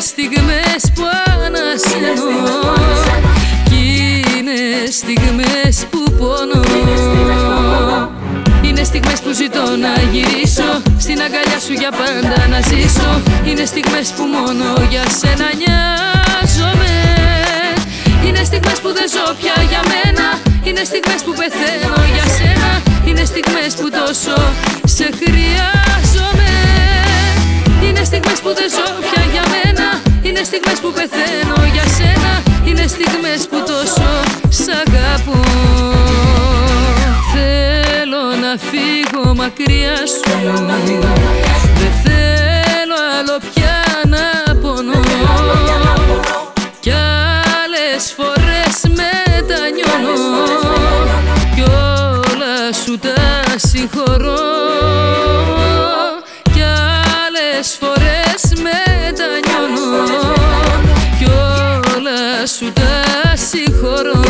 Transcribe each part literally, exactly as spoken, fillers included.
στιγμές που ανασένω κι είναι στιγμές που πονώ. Είναι στιγμές που ζητώ να γυρίσω στην αγκαλιά σου για πάντα να ζήσω. Είναι στιγμές που μόνο για σένα νοιάζομαι. Είναι στιγμές που δεν ζω πια για μένα. Είναι στιγμές που πεθαίνω για σένα. Είναι στιγμές που τόσο σε χρειάζομαι. Είναι στιγμές που δεν ζω πια για μένα. Είναι στιγμές που πεθαίνω για σένα. Είναι στιγμές που τόσο σ' αγαπώ. Θέλω να φύγω μακριά σου. Δεν θέλω άλλο πια να πονώ. Κι άλλες φορές μετανιώνω κι όλα σου τα συγχωρώ. Κι άλλες φορές μετανιώνω κι όλα σου τα συγχωρώ.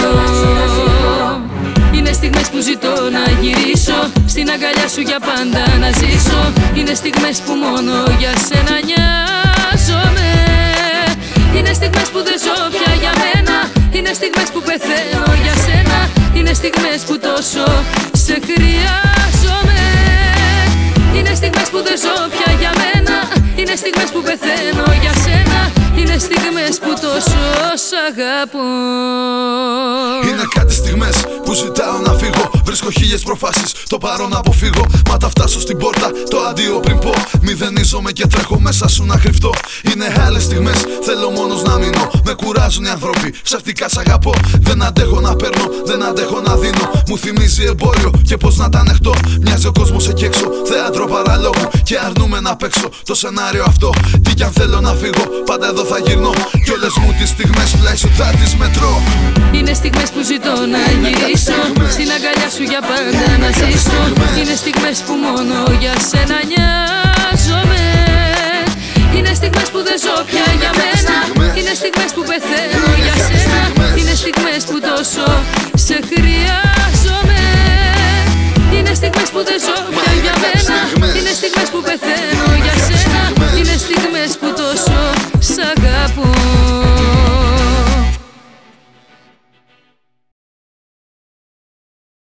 Είναι στιγμές που ζητώ να γυρίσω στην αγκαλιά σου για πάντα να ζήσω. Είναι στιγμές που μόνο για σένα νοιάζομαι. Είναι στιγμές που δεν ζω πια για μένα. Είναι στιγμές που πεθαίνω για σένα. Είναι στιγμές που τόσο σε χρειάζομαι. Είναι στιγμές που δεν ζω πια για μένα. Είναι στιγμές που πεθαίνω για σένα. Είναι στιγμές που τόσο σ' αγαπώ. Είναι κάτι στιγμές που ζητάω να φύγω. Βρίσκω χίλιες προφάσεις, το παρόν αποφύγω. Μα τα φτάσω στην πόρτα, το αντίο πριν πω. Μηδενίζομαι και τρέχω μέσα σου να κρυφτώ. Είναι άλλες στιγμές, θέλω μόνος να μείνω. Με κουράζουν οι άνθρωποι, ψευτικά σ' αγαπώ. Δεν αντέχω να παίρνω, δεν αντέχω να δίνω. Μου θυμίζει εμπόριο και πως να τα ανεχτώ. Μοιάζει ο κόσμος εκεί έξω, θέατρο παραλόγου. Και αρνούμε να παίξω το σενάριο αυτό. Τι κι αν θέλω να φύγω, πάντα εδώ θα γυρνώ. Κι όλες μου τις στιγμές πλάι σου θα τις μετρώ. Είναι στιγμές που ζητώ να γυρίσω στην αγκαλιά σου για πάντα να ζήσω. Είναι στιγμές που μόνο για σένα νοιάζομαι. Είναι στιγμές που δεν ζω πια για μένα. Είναι στιγμές που πεθαίνω για σένα. Είναι στιγμές που τόσο σε χρειάζομαι. Είναι στιγμές που δεν ζω πια για μένα. Είναι στιγμές που πεθαίνω για σένα. Είναι στιγμές που τόσο σ' αγαπώ.